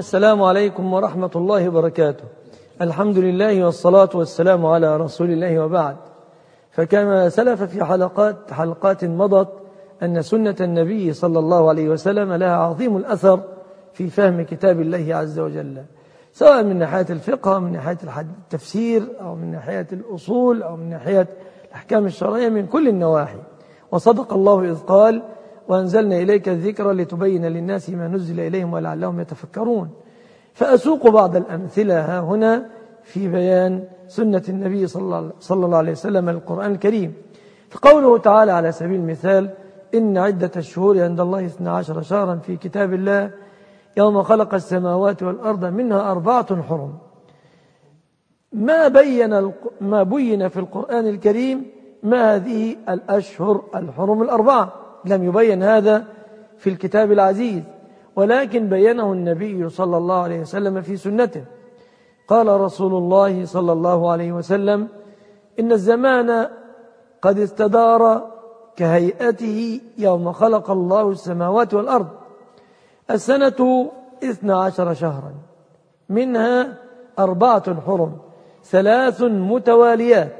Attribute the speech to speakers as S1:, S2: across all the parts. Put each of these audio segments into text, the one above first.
S1: السلام عليكم ورحمة الله وبركاته. الحمد لله والصلاة والسلام على رسول الله، وبعد. فكما سلف في حلقات مضت أن سنة النبي صلى الله عليه وسلم لها عظيم الأثر في فهم كتاب الله عز وجل، سواء من ناحية الفقه أو من ناحية التفسير أو من ناحية الأصول أو من ناحية الأحكام الشرعية، من كل النواحي. وصدق الله إذ قال: وأنزلنا إليك الذكر لتبين للناس ما نزل إليهم ولعلهم يتفكرون. فأسوق بعض الأمثلة هنا في بيان سنة النبي صلى الله عليه وسلم القرآن الكريم. فقوله تعالى على سبيل المثال: إن عدة الشهور عند الله 12 شهرا في كتاب الله يوم خلق السماوات والأرض منها 4 حرم. ما بين في القرآن الكريم ما هذه الأشهر الحرم 4، لم يبين هذا في الكتاب العزيز، ولكن بينه النبي صلى الله عليه وسلم في سنته. قال رسول الله صلى الله عليه وسلم: إن الزمان قد استدار كهيئته يوم خلق الله السماوات والأرض. السنة 12 شهرا، منها 4 حرم، 3 متواليات: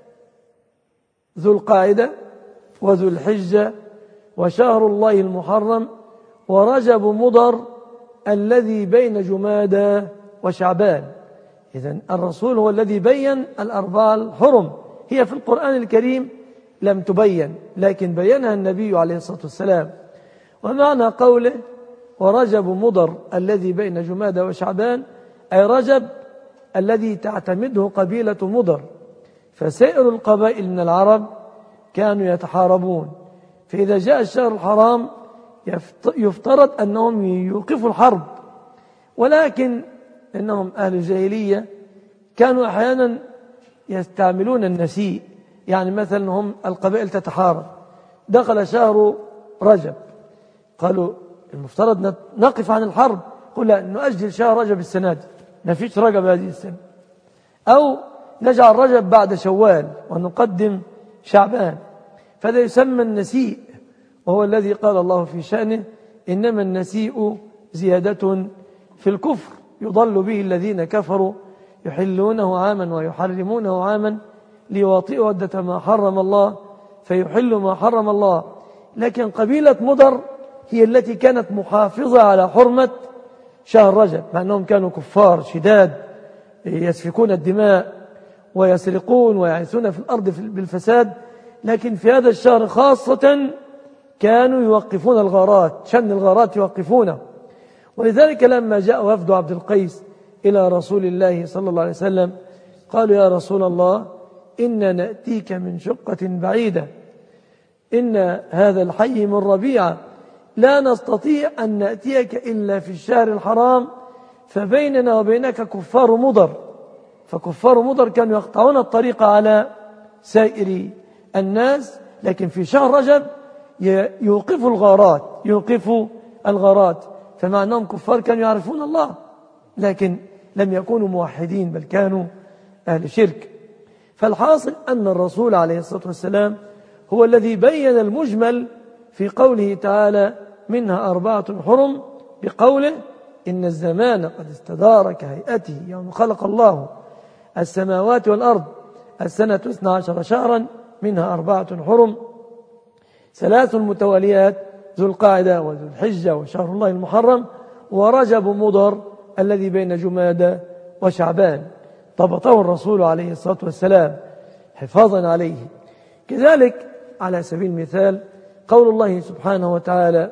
S1: ذو القاعدة وذو الحجة وشهر الله المحرم ورجب مضر الذي بين جمادى وشعبان. إذن الرسول هو الذي بين 4 الحرم، هي في القرآن الكريم لم تبين، لكن بينها النبي عليه الصلاة والسلام. ومعنى قوله ورجب مضر الذي بين جمادى وشعبان، أي رجب الذي تعتمده قبيلة مضر، فسائر القبائل من العرب كانوا يتحاربون، فإذا جاء الشهر الحرام يفترض أنهم يوقفوا الحرب، ولكن إنهم أهل الجاهلية كانوا أحيانا يستعملون النسيء. يعني مثلا هم القبائل تتحارب، دخل شهر رجب، قالوا المفترض نقف عن الحرب، قل لا، نؤجل شهر رجب السنة دي، ما فيش رجب هذه السنة، أو نجعل رجب بعد شوال ونقدم شعبان. فهذا يسمى النسيء، وهو الذي قال الله في شأنه: إنما النسيء زيادة في الكفر يضل به الذين كفروا يحلونه عاما ويحرمونه عاما ليواطئوا عدة ما حرم الله فيحلوا ما حرم الله. لكن قبيلة مضر هي التي كانت محافظة على حرمة شهر رجب، مع أنهم كانوا كفار شداد يسفكون الدماء ويسرقون ويعيثون في الأرض بالفساد، لكن في هذا الشهر خاصة كانوا يوقفون الغارات، شن الغارات يوقفونه. ولذلك لما جاء وفد عبد القيس إلى رسول الله صلى الله عليه وسلم قالوا: يا رسول الله، إنا نأتيك من شقة بعيدة، إن هذا الحي من ربيعة، لا نستطيع أن نأتيك إلا في الشهر الحرام، فبيننا وبينك كفار مضر. فكفار مضر كانوا يقطعون الطريق على سائر الناس، لكن في شهر رجب يوقفوا الغارات، فمع أنهم كفار كانوا يعرفون الله، لكن لم يكونوا موحدين، بل كانوا أهل شرك. فالحاصل أن الرسول عليه الصلاة والسلام هو الذي بين المجمل في قوله تعالى: منها 4 حرم، بقوله: إن الزمان قد استدار كهيئته يوم خلق الله السماوات والأرض. السنة 12 شهرا، منها 4 حرم، 3 متواليات: ذو القاعدة وذو الحجة وشهر الله المحرم ورجب مضر الذي بين جمادى وشعبان. ضبطه الرسول عليه الصلاة والسلام حفاظا عليه. كذلك على سبيل المثال قول الله سبحانه وتعالى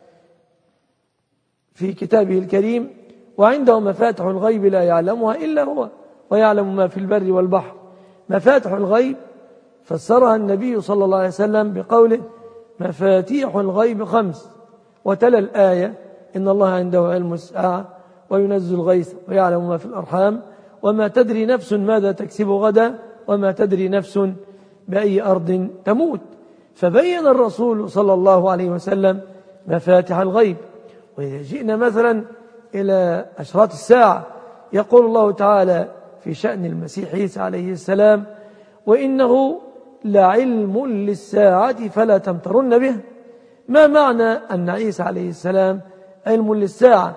S1: في كتابه الكريم: وعنده مفاتح الغيب لا يعلمها إلا هو ويعلم ما في البر والبحر. مفاتح الغيب فسرها النبي صلى الله عليه وسلم بقوله: مفاتيح الغيب 5، وتلا الآية: إن الله عنده علم الساعة وينزل الغيث ويعلم ما في الأرحام وما تدري نفس ماذا تكسب غدا وما تدري نفس بأي أرض تموت. فبين الرسول صلى الله عليه وسلم مفاتح الغيب. وإذا جئنا مثلا إلى أشراط الساعة، يقول الله تعالى في شأن المسيح عيسى عليه السلام: وإنه لعلم للساعة فلا تمترن به. ما معنى أن عيسى عليه السلام علم للساعة؟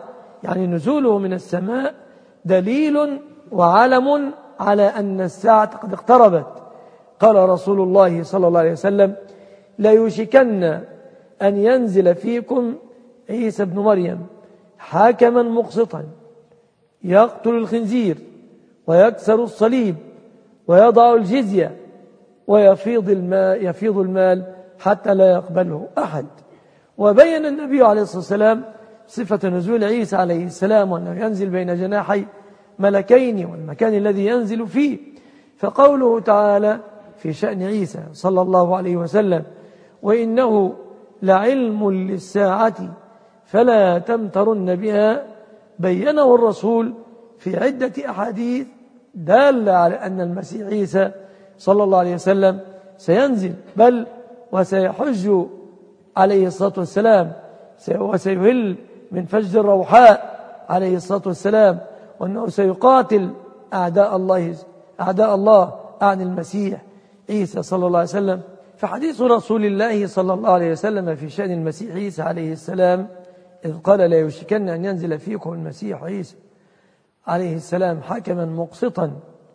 S1: يعني نزوله من السماء دليل وعلم على أن الساعة قد اقتربت. قال رسول الله صلى الله عليه وسلم: لا يوشكن أن ينزل فيكم عيسى بن مريم حاكما مقسطا يقتل الخنزير ويكسر الصليب ويضع الجزية ويفيض المال حتى لا يقبله أحد. وبين النبي عليه الصلاة والسلام صفة نزول عيسى عليه السلام، وأنه ينزل بين جناحي ملكين والمكان الذي ينزل فيه. فقوله تعالى في شأن عيسى صلى الله عليه وسلم: وإنه لعلم للساعة فلا تمترن بها، بينه الرسول في عدة أحاديث دالة على أن المسيح عيسى صلى الله عليه وسلم سينزل، بل وسيحج عليه الصلاة والسلام، وسيهل من فجر الروحاء عليه الصلاة والسلام، وأنه سيقاتل أعداء الله عن المسيح عيسى صلى الله عليه وسلم. فحديث رسول الله صلى الله عليه وسلم في شأن المسيح عيسى عليه السلام إذ قال: لا يوشكن أن ينزل فيكم المسيح عيسى عليه السلام حاكما مقسطا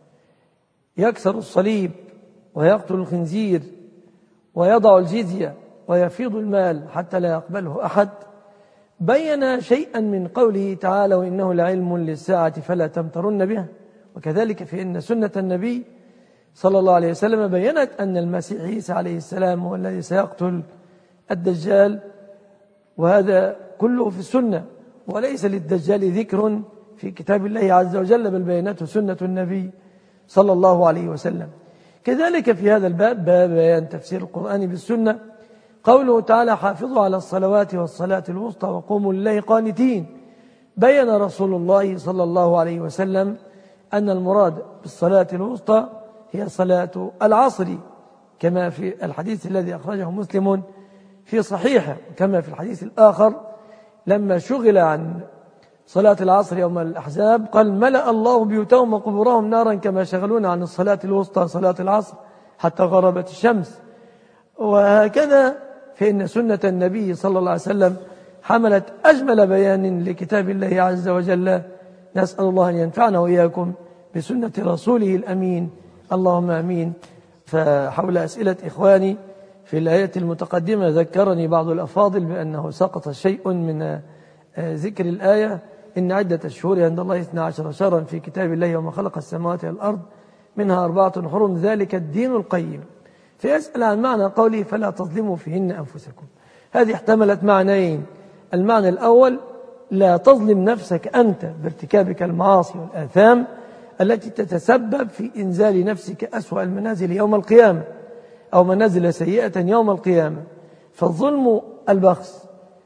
S1: يكسر الصليب ويقتل الخنزير ويضع الجزية ويفيض المال حتى لا يقبله أحد، بين شيئا من قوله تعالى: وإنه لعلم للساعة فلا تمترن بها. وكذلك في أن سنة النبي صلى الله عليه وسلم بيّنت أن المسيح عيسى عليه السلام هو الذي سيقتل الدجال، وهذا كله في السنة، وليس للدجال ذكر في كتاب الله عز وجل، بل بينته سنة النبي صلى الله عليه وسلم. كذلك في هذا الباب، باب بيان تفسير القرآن بالسنة، قوله تعالى: حافظوا على الصلوات والصلاة الوسطى وقوموا لله قانتين. بين رسول الله صلى الله عليه وسلم أن المراد بالصلاة الوسطى هي صلاة العصر، كما في الحديث الذي أخرجه مسلم في صحيحه، كما في الحديث الآخر لما شغل عن صلاة العصر يوم الأحزاب قال: ملأ الله بيوتهم وقبورهم نارا كما شغلونا عن الصلاة الوسطى صلاة العصر حتى غربت الشمس. وهكذا فإن سنة النبي صلى الله عليه وسلم حملت أجمل بيان لكتاب الله عز وجل. نسأل الله أن ينفعنا وإياكم بسنة رسوله الأمين، اللهم أمين. فحول أسئلة إخواني في الآية المتقدمة ذكرني بعض الأفاضل بأنه سقط شيء من ذكر الآية: إن عدة الشهور عند الله 12 شهرا في كتاب الله وما خلق السماوات والأرض منها 4 حرم ذلك الدين القيم. فيسأل عن معنى قوله: فلا تظلموا فيهن أنفسكم. هذه احتملت معنيين: المعنى الأول: لا تظلم نفسك أنت بارتكابك المعاصي والآثام التي تتسبب في إنزال نفسك أسوأ المنازل يوم القيامة، أو منازل سيئة يوم القيامة. فالظلم البخس،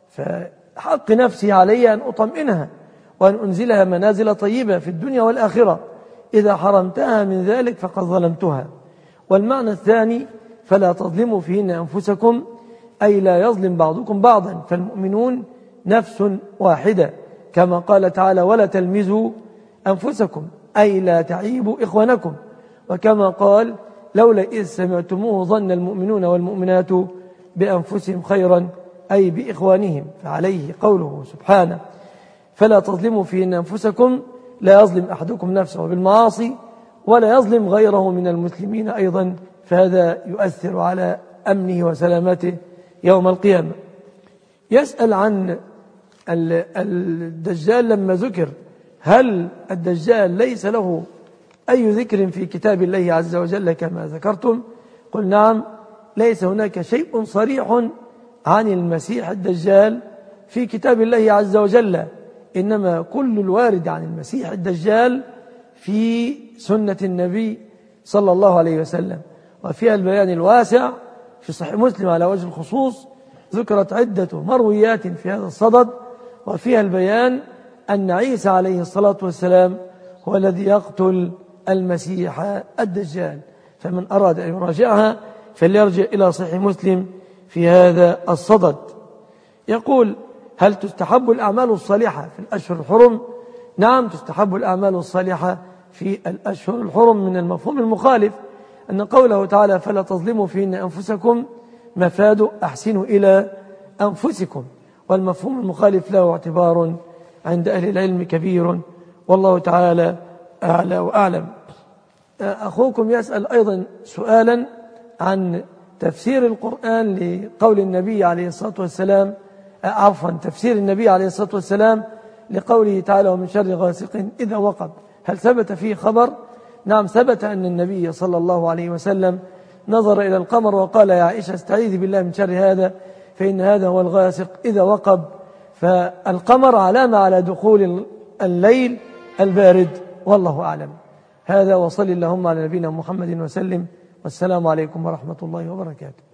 S1: فحق نفسي علي أن أطمئنها وأن أنزلها منازل طيبة في الدنيا والآخرة، إذا حرمتها من ذلك فقد ظلمتها. والمعنى الثاني: فلا تظلموا فيهن أنفسكم، أي لا يظلم بعضكم بعضا، فالمؤمنون نفس واحدة، كما قال تعالى: ولا تلمزوا أنفسكم، أي لا تعيبوا إخوانكم. وكما قال: لولا إذ سمعتموه ظن المؤمنون والمؤمنات بأنفسهم خيرا، أي بإخوانهم. فعليه قوله سبحانه: فلا تظلموا فيهن أنفسكم، لا يظلم أحدكم نفسه بالمعاصي ولا يظلم غيره من المسلمين أيضا، فهذا يؤثر على أمنه وسلامته يوم القيامة. يسأل عن الدجال لما ذكر: هل الدجال ليس له أي ذكر في كتاب الله عز وجل كما ذكرتم؟ قل نعم، ليس هناك شيء صريح عن المسيح الدجال في كتاب الله عز وجل، إنما كل الوارد عن المسيح الدجال في سنة النبي صلى الله عليه وسلم، وفيها البيان الواسع. في صحيح مسلم على وجه الخصوص ذكرت عدة مرويات في هذا الصدد، وفيها البيان أن عيسى عليه الصلاة والسلام هو الذي يقتل المسيح الدجال. فمن أراد أن يراجعها فليرجع إلى صحيح مسلم في هذا الصدد. يقول: هل تستحب الأعمال الصالحة في الأشهر الحرم؟ نعم، تستحب الأعمال الصالحة في الأشهر الحرم، من المفهوم المخالف أن قوله تعالى: فلا تظلموا فيهن أنفسكم، مفاد أحسنوا إلى أنفسكم، والمفهوم المخالف له اعتبار عند أهل العلم كبير، والله تعالى أعلى وأعلم. أخوكم يسأل أيضا سؤالا عن تفسير القرآن لقول النبي عليه الصلاة والسلام، تفسير النبي عليه الصلاة والسلام لقوله تعالى ومن شر غاسق إذا وقب، هل ثبت فيه خبر؟ نعم، ثبت أن النبي صلى الله عليه وسلم نظر إلى القمر وقال يا عائشة استعيذي بالله من شر هذا فإن هذا هو الغاسق إذا وقب. فالقمر علامة على دخول الليل البارد، والله أعلم. هذا، وصل اللهم على نبينا محمد وسلم، والسلام عليكم ورحمة الله وبركاته.